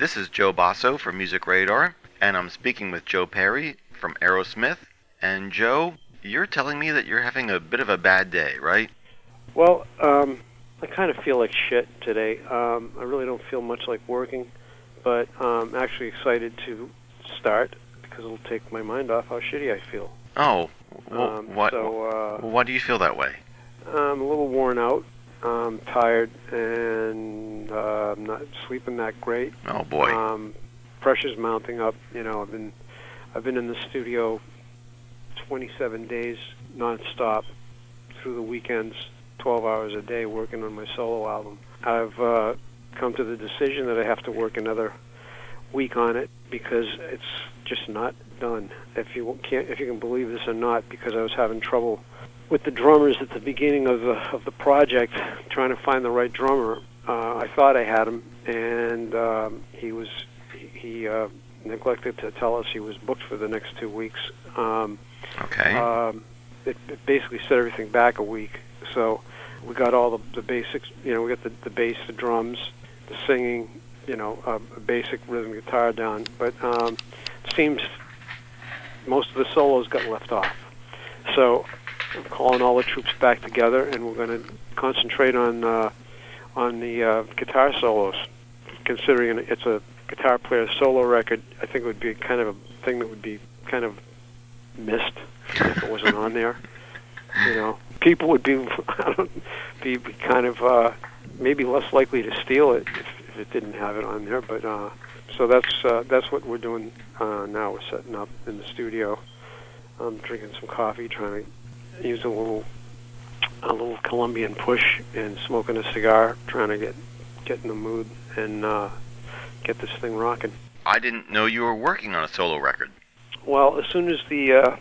This is Joe Basso from Music Radar, and I'm speaking with Joe Perry from Aerosmith. And Joe, you're telling me that you're having a bit of a bad day, right? Well, I kind of feel like shit today. I really don't feel much like working, but I'm actually excited to start because it'll take my mind off how shitty I feel. Oh, why do you feel that way? I'm a little worn out. I'm tired and I'm not sleeping that great. Oh boy. Pressure's mounting up. You know, I've been in the studio 27 days nonstop through the weekends, 12 hours a day working on my solo album. I've come to the decision that I have to work another week on it because it's just not done. If you can believe this or not, because I was having trouble with the drummers at the beginning of the project, trying to find the right drummer. I thought I had him, and he neglected to tell us he was booked for the next 2 weeks. Okay. It basically set everything back a week. So we got all the basics. You know, we got the bass, the drums, the singing. You know, a basic rhythm guitar down. But it seems most of the solos got left off. So I'm calling all the troops back together, and we're going to concentrate on the guitar solos. Considering it's a guitar player solo record, I think it would be kind of a thing that would be kind of missed if it wasn't on there. You know, people would be kind of maybe less likely to steal it if it didn't have it on there. But so that's what we're doing now. We're setting up in the studio. I'm drinking some coffee, trying to use a little Colombian push, and smoking a cigar, trying to get in the mood and get this thing rocking. I didn't know you were working on a solo record. Well, as soon as it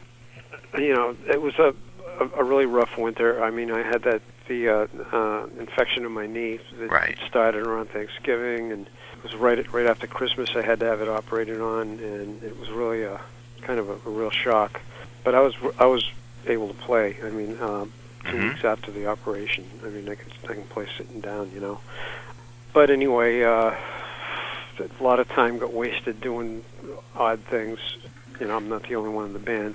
was a really rough winter. I mean, I had the infection in my knee that started around Thanksgiving, and it was right after Christmas. I had to have it operated on, and it was really kind of a real shock. But I was able to play. I mean, 2 weeks after the operation. I mean, I can play sitting down, you know. But anyway, a lot of time got wasted doing odd things. You know, I'm not the only one in the band.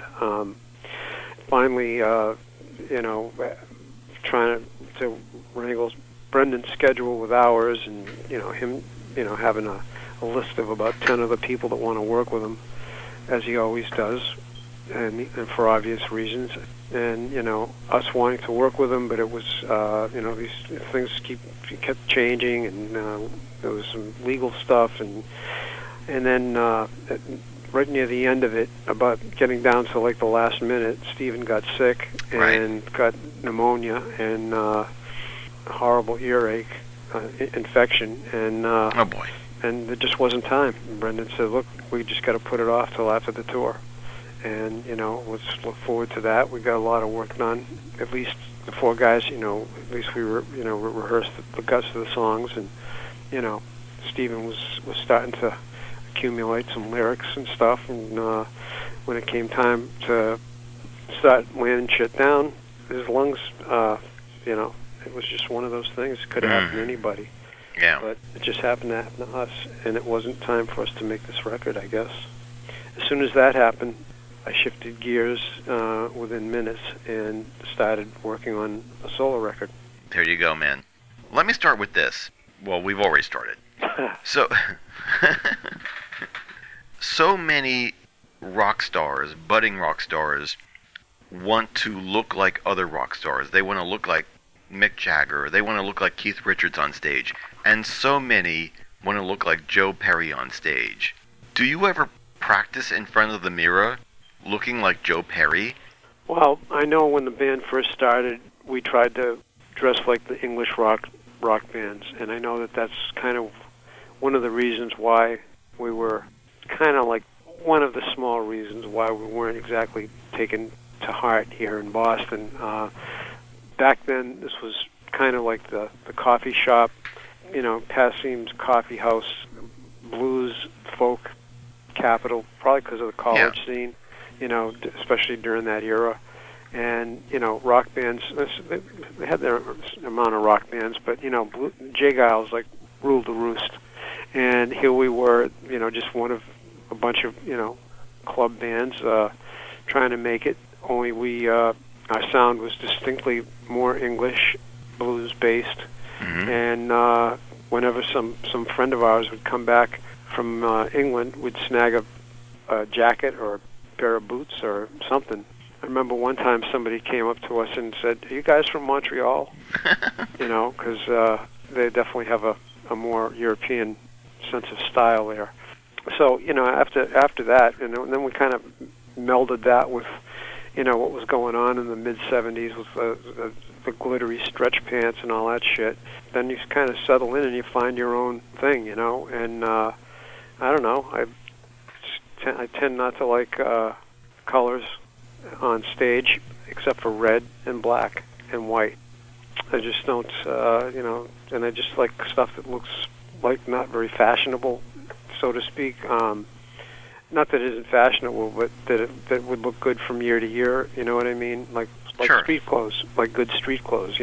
Finally, trying to wrangle Brendan's schedule with ours, and him, having a list of about 10 other people that want to work with him, as he always does, and for obvious reasons. And us wanting to work with him, but it was these things kept changing, and there was some legal stuff, and then right near the end of it, about getting down to like the last minute, Stephen got sick and got pneumonia and a horrible earache infection, and oh boy, and there just wasn't time. And Brendan said, "Look, we just got to put it off till after the tour." And let's look forward to that. We got a lot of work done. At least the four guys, at least we rehearsed the guts of the songs, and Stephen was starting to accumulate some lyrics and stuff. And when it came time to start laying shit down, his lungs, it was just one of those things. It could have happened to anybody. Yeah. But it just happened to happen to us, and it wasn't time for us to make this record, I guess. As soon as that happened, I shifted gears within minutes and started working on a solo record. There you go, man. Let me start with this. Well, we've already started. So many rock stars, budding rock stars, want to look like other rock stars. They want to look like Mick Jagger. They want to look like Keith Richards on stage. And so many want to look like Joe Perry on stage. Do you ever practice in front of the mirror looking like Joe Perry? Well, I know when the band first started, we tried to dress like the English rock bands, and I know that that's kind of one of the reasons why we were kind of like one of the small reasons why we weren't exactly taken to heart here in Boston. Back then, this was kind of like the coffee shop, Tassim's Coffee House, blues, folk capital, probably because of the college scene, especially during that era. And, rock bands, they had their amount of rock bands, but, Jay Giles, ruled the roost. And here we were, just one of a bunch of, club bands trying to make it. Only our sound was distinctly more English, blues-based. Mm-hmm. And whenever some friend of ours would come back from England, we'd snag a jacket or a pair of boots or something. I remember one time somebody came up to us and said, "Are you guys from Montreal?" Because they definitely have a more European sense of style there. So, after that, and then we kind of melded that with, what was going on in the mid-'70s with the glittery stretch pants and all that shit. Then you kind of settle in and you find your own thing, and I don't know, I tend not to like colors on stage except for red and black and white. I just don't, and I just like stuff that looks like not very fashionable, so to speak. Not that it isn't fashionable, but that would look good from year to year. You know what I mean? Like Sure. Street clothes, like good street clothes.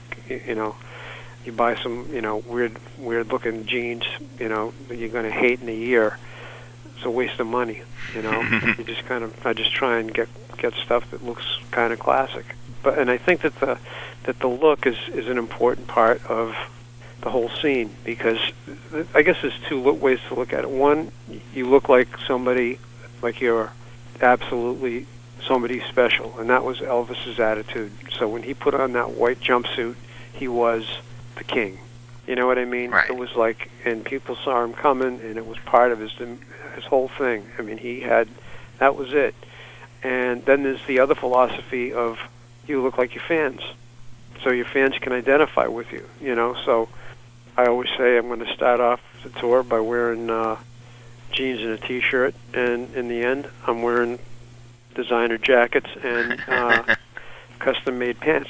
You buy some, weird looking jeans, that you're going to hate in a year. It's a waste of money. You just I just try and get stuff that looks kind of classic. And I think that the look is an important part of the whole scene, because I guess there's two ways to look at it. One, you look like somebody, like you're absolutely somebody special, and that was Elvis's attitude. So when he put on that white jumpsuit, he was the king. You know what I mean? Right. It was like, and people saw him coming, and it was part of his whole thing. I mean, that was it. And then there's the other philosophy of you look like your fans, so your fans can identify with you. So I always say I'm going to start off the tour by wearing jeans and a T-shirt, and in the end, I'm wearing designer jackets and custom-made pants.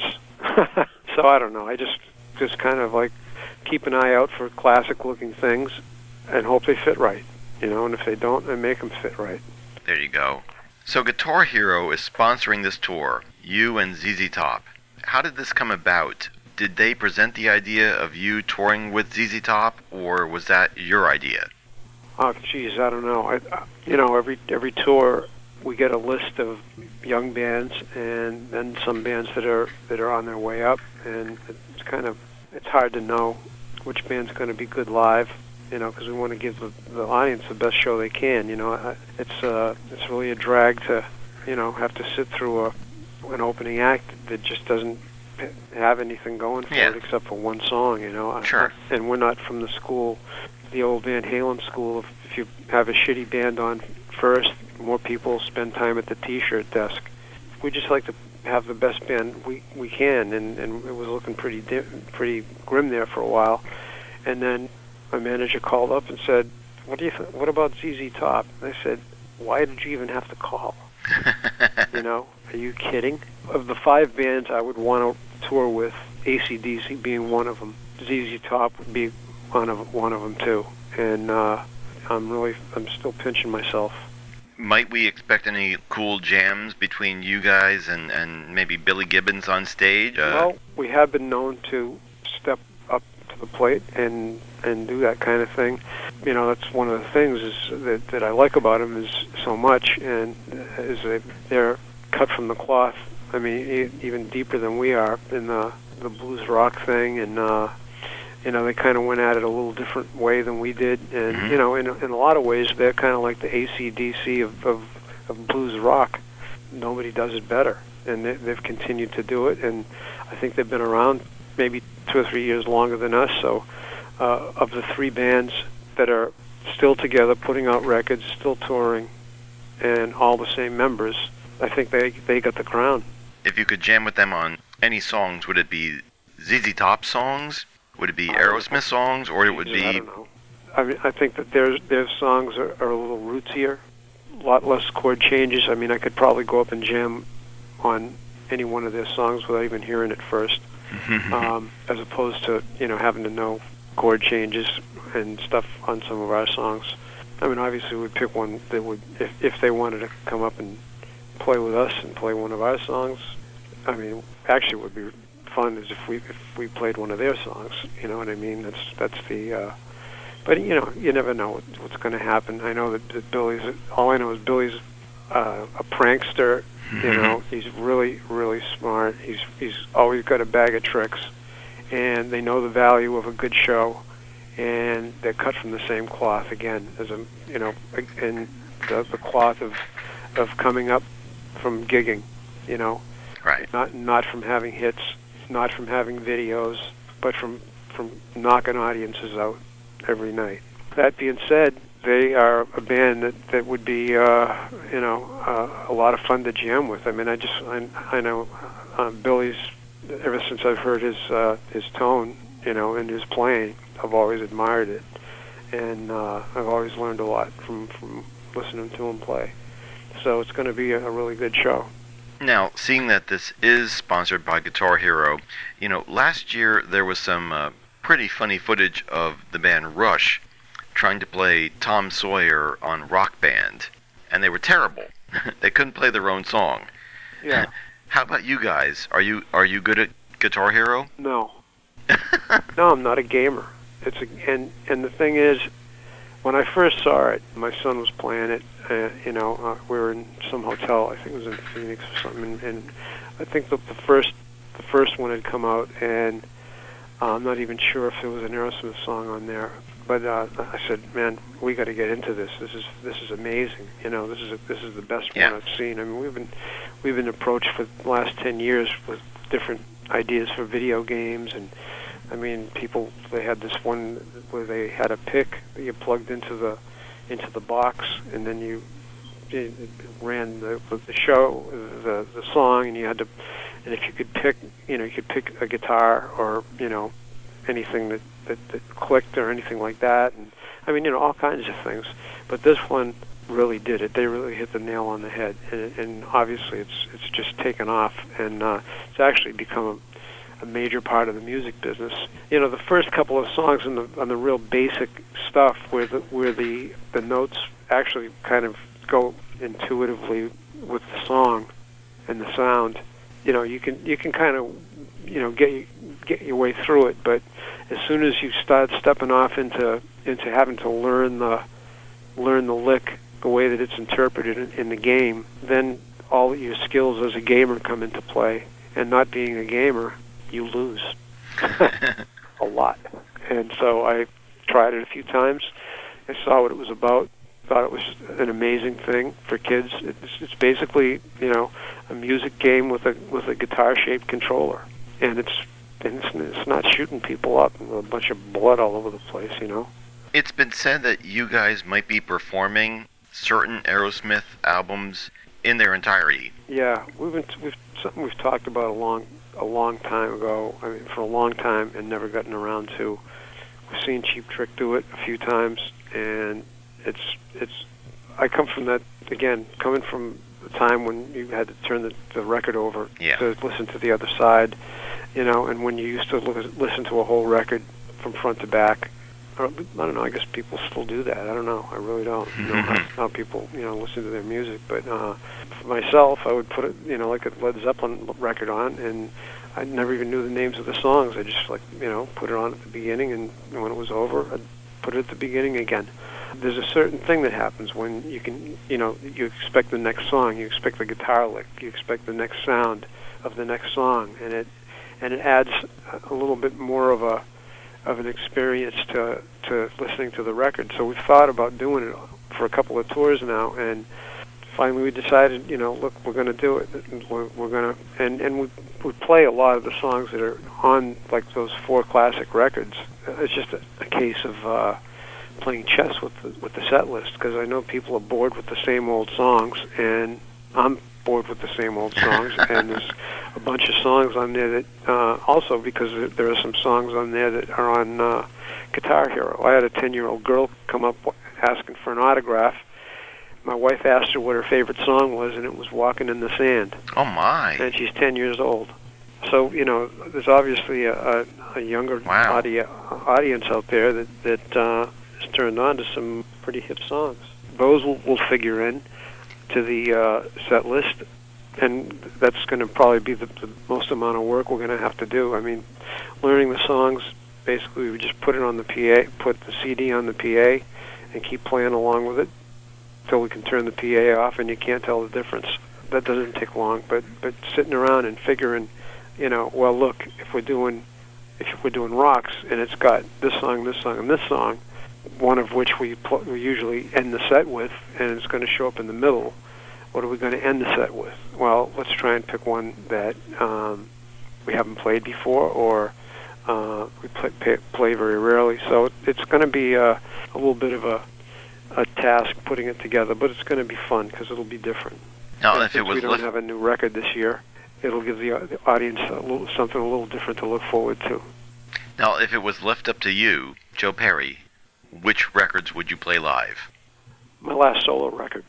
So I don't know. I just kind of like keep an eye out for classic-looking things and hope they fit right. And if they don't, I make them fit right. There you go. So Guitar Hero is sponsoring this tour, you and ZZ Top. How did this come about? Did they present the idea of you touring with ZZ Top, or was that your idea? Oh, geez, I don't know. Every tour we get a list of young bands, and then some bands that are on their way up, and it's hard to know which band's going to be good live. Because we want to give the audience the best show they can. It's really a drag to, have to sit through an opening act that just doesn't have anything going for it except for one song. Sure. And we're not from the school, the old Van Halen school. If you have a shitty band on first, more people spend time at the T-shirt desk. We just like to have the best band we can, and it was looking pretty grim there for a while, and then my manager called up and said, "What do you what about ZZ Top?" And I said, "Why did you even have to call? Are you kidding?" Of the 5 bands I would want to tour with, AC/DC being one of them, ZZ Top would be one of them too. And I'm still pinching myself. Might we expect any cool jams between you guys and maybe Billy Gibbons on stage? Well, we have been known to step up to the plate and do that kind of thing. That's one of the things that I like about them is so much, and they're cut from the cloth. I mean, even deeper than we are in the blues rock thing, and they kind of went at it a little different way than we did, and Mm-hmm. in a lot of ways they're kind of like the AC/DC of blues rock. Nobody does it better, and they've continued to do it, and I think they've been around maybe 2 or 3 years longer than us. So of the 3 bands that are still together, putting out records, still touring, and all the same members, I think they got the crown. If you could jam with them on any songs, would it be ZZ Top songs? Would it be Aerosmith songs, or it would be? I don't know. I mean, I think that their songs are a little rootsier, a lot less chord changes. I mean, I could probably go up and jam on any one of their songs without even hearing it first, as opposed to having to know chord changes and stuff on some of our songs. I mean, obviously we'd pick one that would, if they wanted to come up and play with us and play one of our songs. I mean, actually, it would be fun is if we played one of their songs. You know what I mean? That's the But you never know what's going to happen. I know that Billy's. All I know is Billy's a prankster. He's really, really smart. He's always got a bag of tricks, and they know the value of a good show, and they're cut from the same cloth again as and the cloth of coming up from gigging, Right. Not from having hits, not from having videos, but from knocking audiences out every night. That being said, they are a band that would be a lot of fun to jam with. I mean, I know Billy's, ever since I've heard his tone, and his playing, I've always admired it, and I've always learned a lot from listening to him play. So it's going to be a really good show. Now, seeing that this is sponsored by Guitar Hero, last year there was some pretty funny footage of the band Rush trying to play Tom Sawyer on Rock Band, and they were terrible. They couldn't play their own song. Yeah. How about you guys? Are you good at Guitar Hero? No. No, I'm not a gamer. And the thing is, when I first saw it, my son was playing it. We were in some hotel. I think it was in Phoenix or something, and I think the first one had come out, and I'm not even sure if there was an Aerosmith song on there. But I said, "Man, we got to get into this. This is amazing. This is the best one I've seen." I mean, we've been approached for the last 10 years with different ideas for video games, and I mean, they had this one where they had a pick that you plugged into the box, and then you ran the show, the song, and and if you could pick, you could pick a guitar or anything that clicked or anything like that, and I mean, all kinds of things. But this one really did it. They really hit the nail on the head, and obviously it's just taken off, and it's actually become a major part of the music business. The first couple of songs on the real basic stuff, where the notes actually kind of go intuitively with the song and the sound. You can kind of get your way through it, but as soon as you start stepping off into having to learn the lick the way that it's interpreted in the game, then all your skills as a gamer come into play. And not being a gamer, you lose a lot. And so I tried it a few times. I saw what it was about. Thought it was an amazing thing for kids. It's basically a music game with a guitar-shaped controller, and it's not shooting people up with a bunch of blood all over the place. It's been said that you guys might be performing certain Aerosmith albums in their entirety. Yeah, something we've talked about a long time ago. I mean, for a long time, and never gotten around to. We've seen Cheap Trick do it a few times, and it's. I come from that again, coming from the time when you had to turn the record over to listen to the other side, and when you used to listen to a whole record from front to back. Or, I don't know. I guess people still do that. I don't know. I really don't know how people listen to their music. But for myself, I would put it like a Led Zeppelin record on, and I never even knew the names of the songs. I just put it on at the beginning, and when it was over, I'd put it at the beginning again. There's a certain thing that happens when you expect the next song, you expect the guitar lick, you expect the next sound of the next song, and it adds a little bit more of an experience to listening to the record. So we've thought about doing it for a couple of tours now, and finally we decided, look, we're going to do it. We're going to, and we play a lot of the songs that are on like those 4 classic records. It's just a case of playing chess with the set list, because I know people are bored with the same old songs, and I'm bored with the same old songs, and there's a bunch of songs on there that also, because there are some songs on there that are on Guitar Hero. I had a 10-year-old girl come up asking for an autograph. My wife asked her what her favorite song was, and it was Walking in the Sand. Oh my. And she's 10 years old. So, there's obviously a younger audience out there that is turned on to some pretty hip songs. Those will figure in to the set list, and that's going to probably be the most amount of work we're going to have to do. I mean, learning the songs basically we just put it on the PA, put the CD on the PA, and keep playing along with it till we can turn the PA off, and you can't tell the difference. That doesn't take long, but sitting around and figuring, well, look, if we're doing rocks and it's got this song, and this song, one of which we usually end the set with, and it's going to show up in the middle. What are we going to end the set with? Well, let's try and pick one that we haven't played before, or we play very rarely. So it's going to be a little bit of a task putting it together, but it's going to be fun because it'll be different. Now, and if since it was we don't have a new record this year, it'll give the audience something a little different to look forward to. Now, if it was left up to you, Joe Perry, which records would you play live? My last solo record.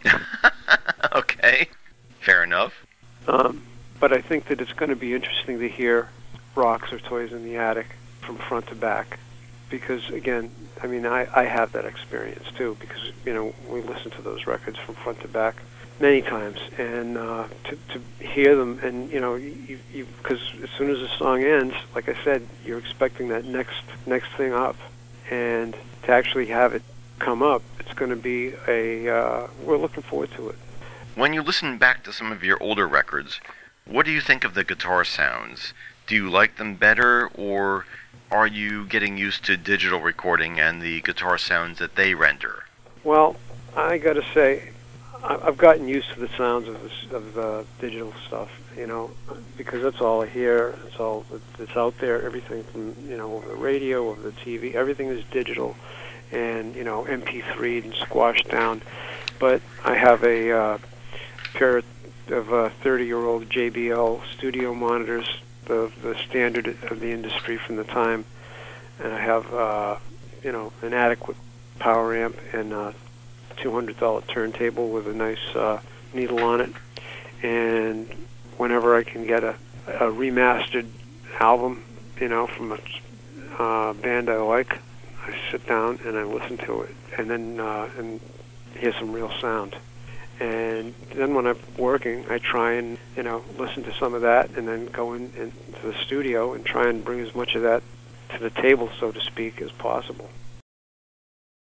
Okay, fair enough. But I think that it's going to be interesting to hear Rocks or Toys in the Attic from front to back. Because, again, I mean, I have that experience, too, because, we listen to those records from front to back many times. And to hear them, and, because as soon as the song ends, like I said, you're expecting that next thing up. And to actually have it come up, it's going to be we're looking forward to it. When you listen back to some of your older records, what do you think of the guitar sounds? Do you like them better, or are you getting used to digital recording and the guitar sounds that they render? Well, I got to say, I've gotten used to the sounds of the digital stuff, because that's all I hear. It's all that's out there. Everything from over the radio, over the TV, everything is digital, and MP3 and squashed down. But I have a pair of 30-year-old JBL studio monitors, the standard of the industry from the time, and I have an adequate power amp and a $200 turntable with a nice needle on it. And whenever I can get a remastered album, from a band I like, I sit down and I listen to it, and then and hear some real sound. And then when I'm working, I try and listen to some of that, and then go into the studio and try and bring as much of that to the table, so to speak, as possible.